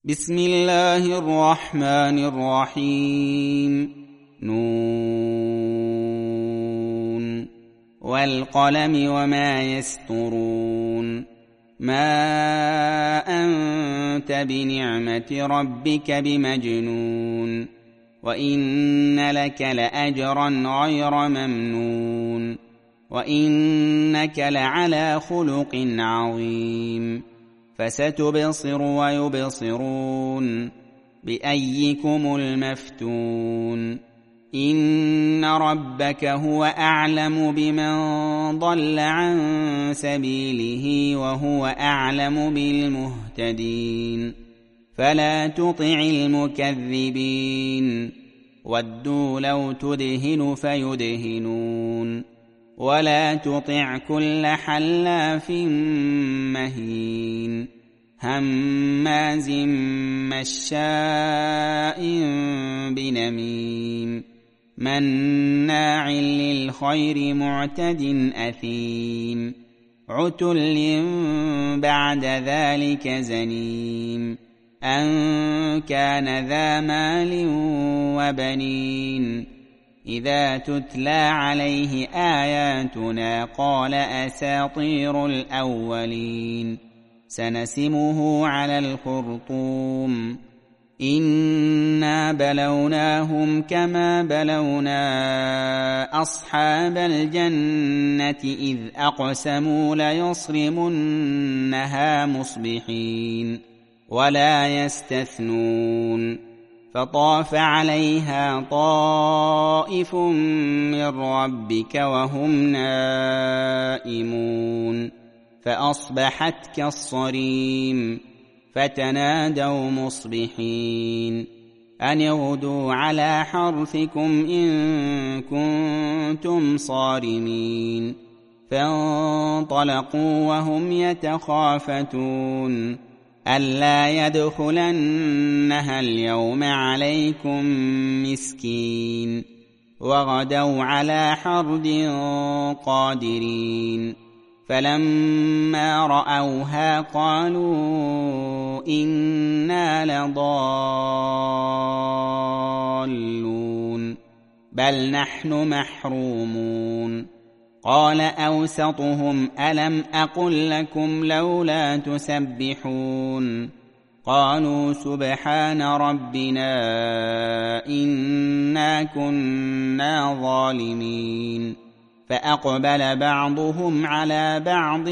بسم الله الرحمن الرحيم. نون والقلم وما يسطرون. ما أنت بنعمة ربك بمجنون وإن لك لأجرا غير ممنون وإنك لعلى خلق عظيم. فستبصر ويبصرون بأيكم المفتون. إن ربك هو أعلم بمن ضل عن سبيله وهو أعلم بالمهتدين. فلا تطع المكذبين ودوا لو تدهن فيدهنون ولا تطع كل حلاف مهين هماز مشاء بنميم مناع للخير معتد أثيم عتل بعد ذلك زنيم أن كان ذا مال وبنين. إذا تتلى عليه آياتنا قال أساطير الأولين. سنسمه على الخرطوم. إنا بلوناهم كما بلونا أصحاب الجنة إذ أقسموا ليصرمنها مصبحين ولا يستثنون. فطاف عليها طائف من ربك وهم نائمون فأصبحت كالصريم. فتنادوا مصبحين أن اغدوا على حرثكم إن كنتم صارمين. فانطلقوا وهم يتخافتون ألا يدخلنها اليوم عليكم مسكين. وغدوا على حرد قادرين. فلما رأوها قالوا إنا لضالون بل نحن محرومون. قال أوسطهم ألم أقل لكم لولا تسبحون. قالوا سبحان ربنا إنا كنا ظالمين. فأقبل بعضهم على بعض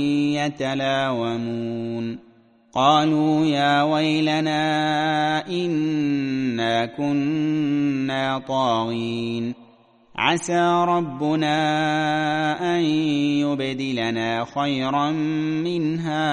يتلاومون قالوا يا ويلنا إنا كنا طاغين. عسى ربنا أن يبدلنا خيرا منها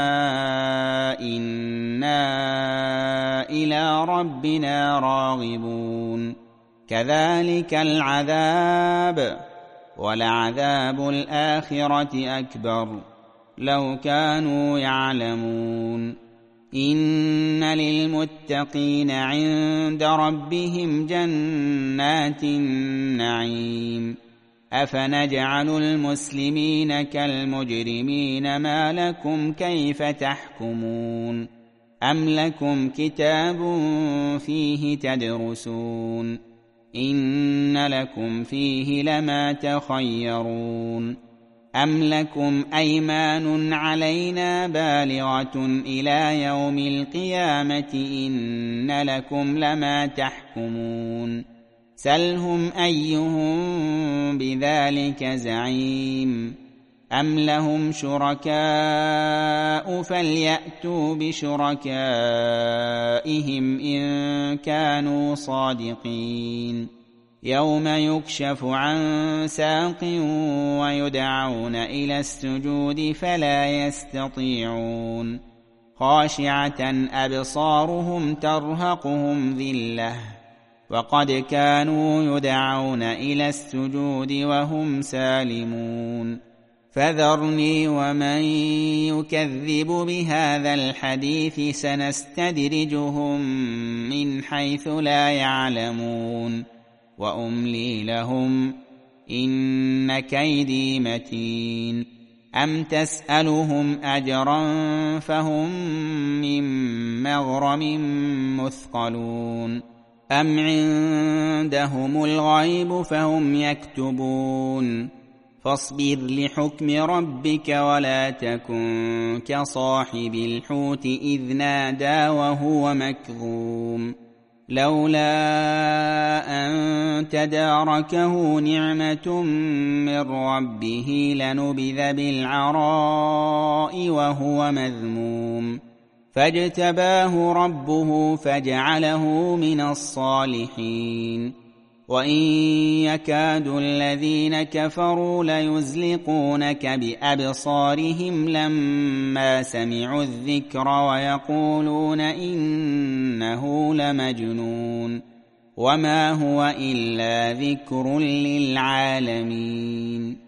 إنا إلى ربنا راغبون. كذلك العذاب ولعذاب الآخرة أكبر لو كانوا يعلمون. إن للمتقين عند ربهم جنات النعيم. أفنجعل المسلمين كالمجرمين ما لكم كيف تحكمون. أم لكم كتاب فيه تدرسون إن لكم فيه لما تخيرون. أم لكم أيمان علينا بالغة إلى يوم القيامة إن لكم لما تحكمون. سلهم أيهم بذلك زعيم. أم لهم شركاء فليأتوا بشركائهم إن كانوا صادقين. يوم يكشف عن ساق ويدعون إلى السجود فلا يستطيعون. خاشعة أبصارهم ترهقهم ذلة وقد كانوا يدعون إلى السجود وهم سالمون. فذرني ومن يكذب بهذا الحديث سنستدرجهم من حيث لا يعلمون وأملي لهم إن كيدي متين. أم تسألهم أجرا فهم من مغرم مثقلون أم عندهم الغيب فهم يكتبون فاصبر لحكم ربك ولا تكن كصاحب الحوت إذ نادى وهو مكظوم لولا أن تداركه نعمة من ربه لنبذ بالعراء وهو مذموم فاجتباه ربه فجعله من الصالحين وإن يكاد الذين كفروا ليزلقونك بأبصارهم لما سمعوا الذكر ويقولون إنه لمجنون وما هو إلا ذكر للعالمين